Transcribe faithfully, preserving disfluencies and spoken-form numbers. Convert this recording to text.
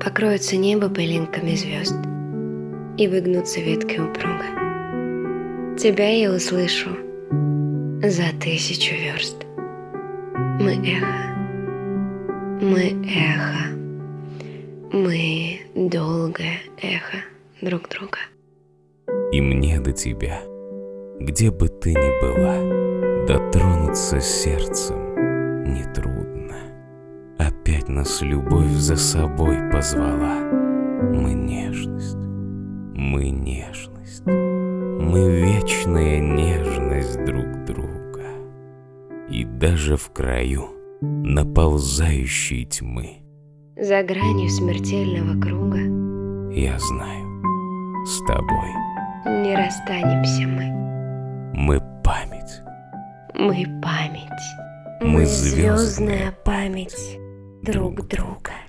покроется небо пылинками звезд и выгнутся ветки упруга. Тебя я услышу за тысячу верст. Мы эхо, мы эхо, мы долгое эхо друг друга. И мне до тебя, где бы ты ни была, дотронуться сердцем нетрудно. Опять нас любовь за собой позвала. Мы нежность, мы нежность, мы вечная нежность друг друга. И даже в краю наползающей тьмы, за гранью смертельного круга, я знаю, с тобой не расстанемся мы. мы память, Мы память, Мы мы звездная звездная память друг друга.